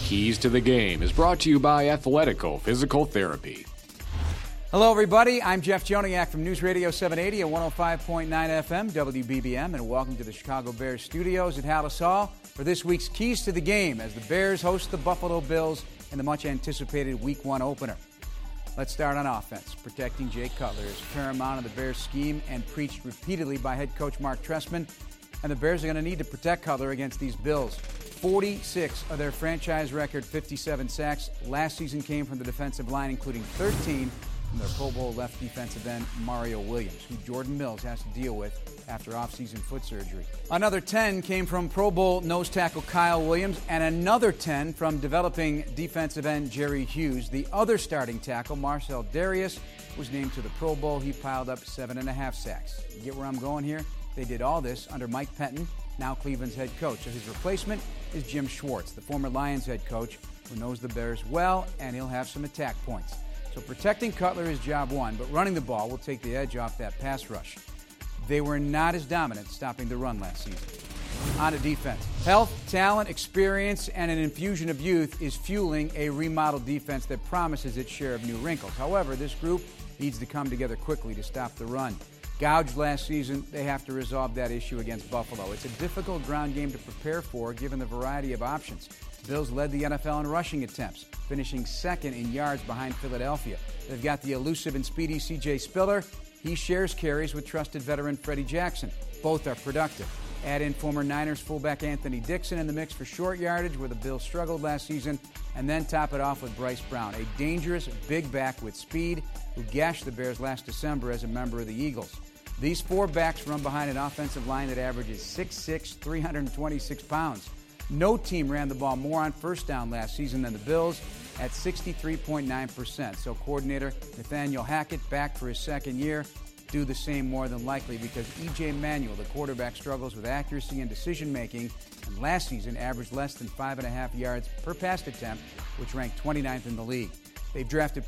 Keys to the Game is brought to you by Athletico Physical Therapy. Hello, everybody. I'm Jeff Joniak from News Radio 780 and 105.9 FM, WBBM, and welcome to the Chicago Bears studios at Halas Hall for this week's Keys to the Game as the Bears host the Buffalo Bills in the much-anticipated Week 1 opener. Let's start on offense. Protecting Jay Cutler is paramount in the Bears' scheme and preached repeatedly by head coach Mark Trestman, and the Bears are going to need to protect Cutler against these Bills. 46 of their franchise record 57 sacks last season came from the defensive line, including 13 from their Pro Bowl left defensive end Mario Williams, who Jordan Mills has to deal with after offseason foot surgery. Another 10 came from Pro Bowl nose tackle Kyle Williams, and another 10 from developing defensive end Jerry Hughes. The other starting tackle, Marcel Darius, was named to the Pro Bowl. He piled up 7.5 sacks. You get where I'm going here? They did all this under Mike Penton, now Cleveland's head coach. So his replacement is Jim Schwartz, the former Lions head coach, who knows the Bears well, and he'll have some attack points. So protecting Cutler is job one, but running the ball will take the edge off that pass rush. They were not as dominant stopping the run last season. On to defense. Health, talent, experience, and an infusion of youth is fueling a remodeled defense that promises its share of new wrinkles. However, this group needs to come together quickly to stop the run. Gouged last season, they have to resolve that issue against Buffalo. It's a difficult ground game to prepare for given the variety of options. Bills led the NFL in rushing attempts, finishing second in yards behind Philadelphia. They've got the elusive and speedy C.J. Spiller. He shares carries with trusted veteran Freddie Jackson. Both are productive. Add in former Niners fullback Anthony Dixon in the mix for short yardage, where the Bills struggled last season, and then top it off with Bryce Brown, a dangerous big back with speed who gashed the Bears last December as a member of the Eagles. These four backs run behind an offensive line that averages 6'6", 326 pounds. No team ran the ball more on first down last season than the Bills at 63.9%. So coordinator Nathaniel Hackett, back for his second year, do the same more than likely because E.J. Manuel, the quarterback, struggles with accuracy and decision-making, and last season averaged less than 5.5 yards per pass attempt, which ranked 29th in the league. They've drafted